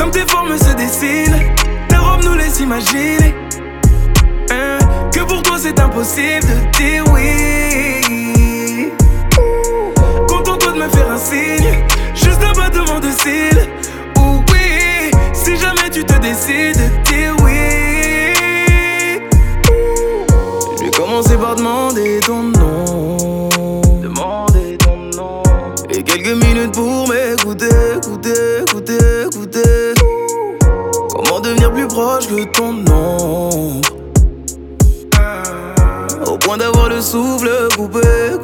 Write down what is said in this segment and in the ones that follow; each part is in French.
Comme tes formes se dessinent, ta robe nous laisse imaginer que pour toi c'est impossible de dire oui. Contente-toi de me faire un signe, juste un battement de cils. Ou oui, si jamais tu te décides de dire oui. Je vais commencer par demander ton nom. Demander ton nom. Et quelques minutes pour m'écouter, écouter. Comment devenir plus proche que ton nom? Au point d'avoir le souffle coupé.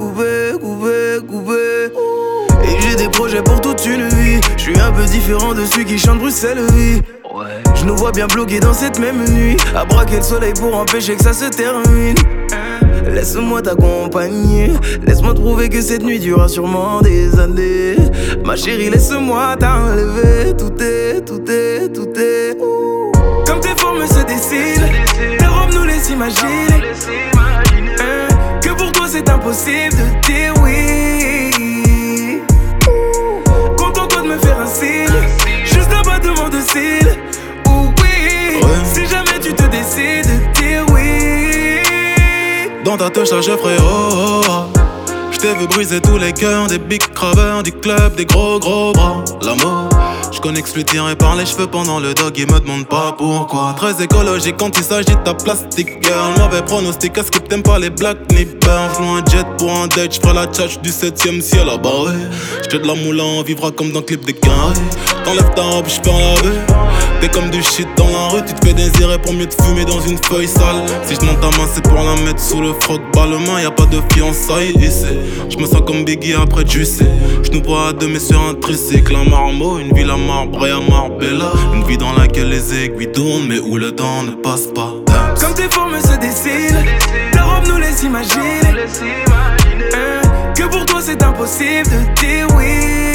Et j'ai des projets pour toute une vie. Je suis un peu différent de celui qui chante Bruxelles, oui. Je nous vois bien bloqués dans cette même nuit, à braquer le soleil pour empêcher que ça se termine. Laisse-moi t'accompagner, laisse-moi te prouver que cette nuit durera sûrement des années. Ma chérie, laisse-moi t'enlever, tout est. Comme tes formes se dessinent, ta robe nous laisse imaginer que pour toi c'est impossible de dire oui. Contente-toi de me faire un signe, juste un battement de cils. Ou oui, si jamais tu te décides de dire oui. Dans ta touche, je ferai oh. Je t'ai vu briser tous les cœurs des big craveurs du club, des gros bras. L'amour, je connais que je lui tirerai par les cheveux pendant le dog, il me demande pas pourquoi. Très écologique quand il s'agit de ta plastique girl. Mauvais pronostic, est-ce que t'aimes pas les black ni burn? J'loue un jet pour un date, j'ferai la tchatch du 7ème ciel à barrer. J'te de la moulin, on vivra comme dans le clip des carrés. T'enlèves ta robe, j'perds la vue. T'es comme du shit dans la rue, tu te fais désirer pour mieux te fumer dans une feuille sale. Si je monte ta main, c'est pour la mettre sous le froc. Ballement, y'a pas de fiançailles ici. Je me sens comme Biggie après Juicy. Je nous vois à deux mais sur un tricycle. Un marmot, une ville à Marbre et à Marbella. Une vie dans laquelle les aiguilles tournent mais où le temps ne passe pas. Comme tes formes se dessinent, ta robe nous laisse imaginer que pour toi c'est impossible de dire oui.